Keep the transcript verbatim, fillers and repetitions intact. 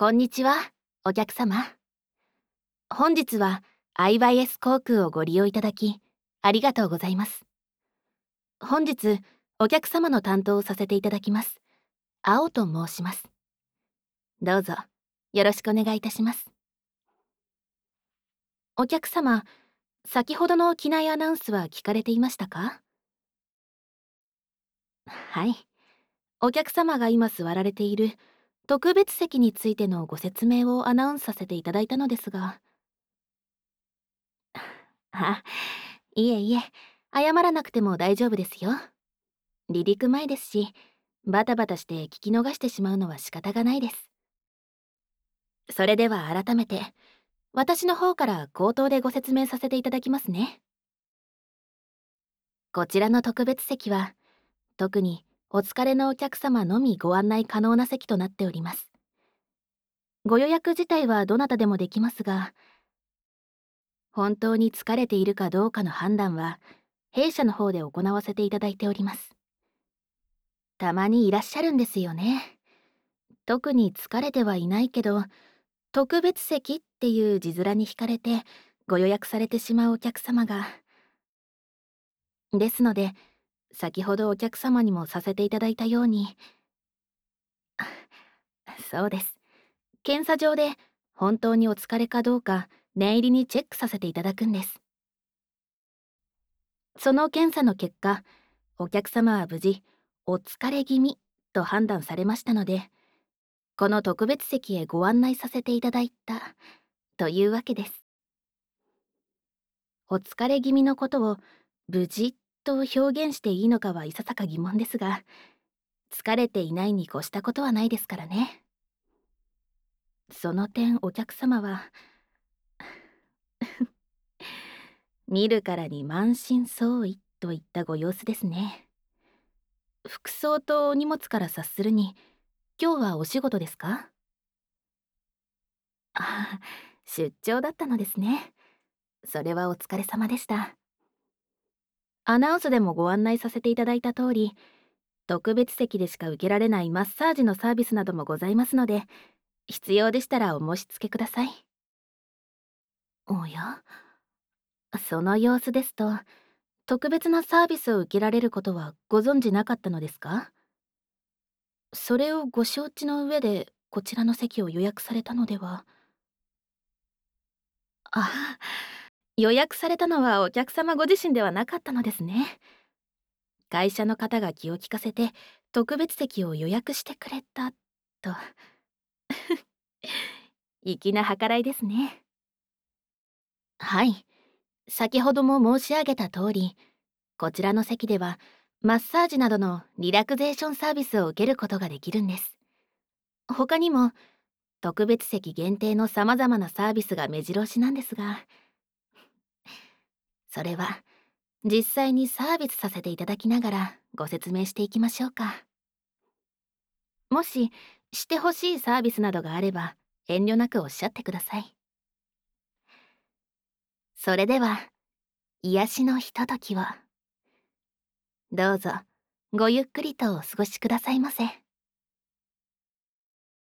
こんにちは、お客様。本日は アイワイエス 航空をご利用いただき、ありがとうございます。本日、お客様の担当をさせていただきます。青と申します。どうぞ、よろしくお願いいたします。お客様、先ほどの機内アナウンスは聞かれていましたか？はい。お客様が今座られている特別席についてのご説明をアナウンスさせていただいたのですが。あ、いえいえ、謝らなくても大丈夫ですよ。離陸前ですし、バタバタして聞き逃してしまうのは仕方がないです。それでは改めて、私の方から口頭でご説明させていただきますね。こちらの特別席は、特にお疲れのお客様のみご案内可能な席となっております。ご予約自体はどなたでもできますが、本当に疲れているかどうかの判断は、弊社の方で行わせていただいております。たまにいらっしゃるんですよね。特に疲れてはいないけど、特別席っていう字面に惹かれてご予約されてしまうお客様が。ですので、先ほどお客様にもさせていただいたように、そうです。検査場で本当にお疲れかどうか念入りにチェックさせていただくんです。その検査の結果、お客様は無事お疲れ気味と判断されましたので、この特別席へご案内させていただいたというわけです。お疲れ気味のことを無事と表現していいのかはいささか疑問ですが、疲れていないに越したことはないですからね。その点お客様は見るからに満身創痍といったご様子ですね。服装とお荷物から察するに、今日はお仕事ですか？ああ、出張だったのですね。それはお疲れ様でした。アナウンスでもご案内させていただいた通り、特別席でしか受けられないマッサージのサービスなどもございますので、必要でしたらお申し付けください。おや、その様子ですと、特別なサービスを受けられることはご存じなかったのですか？それをご承知の上でこちらの席を予約されたのでは。あ、予約されたのはお客様ご自身ではなかったのですね。会社の方が気を利かせて特別席を予約してくれたと。粋な計らいですね。はい。先ほども申し上げた通り、こちらの席ではマッサージなどのリラクゼーションサービスを受けることができるんです。他にも特別席限定の様々なサービスが目白押しなんですが、それは実際にサービスさせていただきながらご説明していきましょうか。もししてほしいサービスなどがあれば遠慮なくおっしゃってください。それでは癒しのひとときをどうぞごゆっくりとお過ごしくださいませ。